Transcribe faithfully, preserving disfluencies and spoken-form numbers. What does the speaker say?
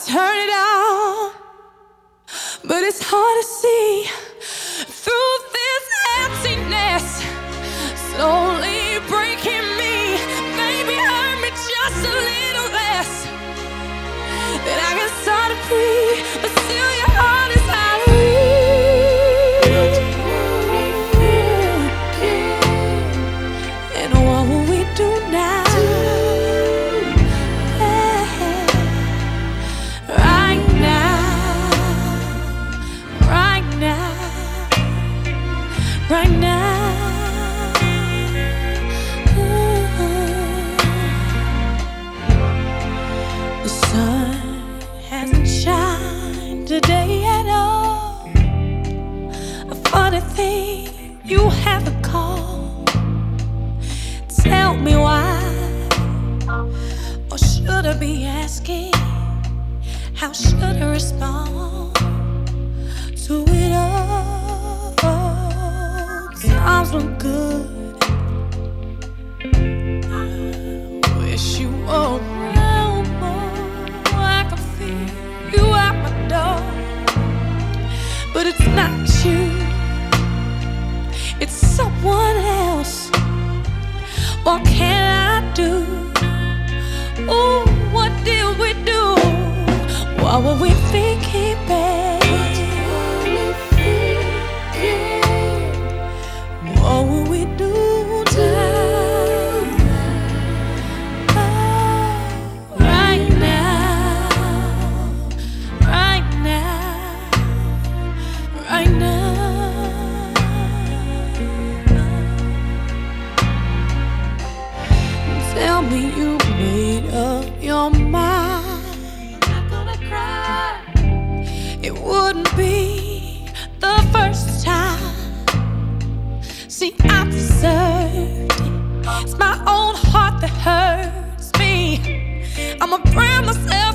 turn it on, but it's hard to see through this emptiness, slowly breaking me. Baby, hurt me just a little less, then I can start to breathe, but still your heart is out of reach. And what will we do now? Right now, ooh, the sun hasn't shined today at all. A funny thing, you haven't called. Tell me why, or should I be asking? How should I respond to it all? Times look good. I wish you were around more. I can feel you at my door, but it's not you, it's someone else. What can I do? Ooh, what did we do? What were we thinking, babe? What will we do now? Oh, right now, right now, right now. Tell me you made up your mind. I'm not gonna cry. It wouldn't be the first time. See, I deserved it. It's my own heart that hurts me. I'ma brand myself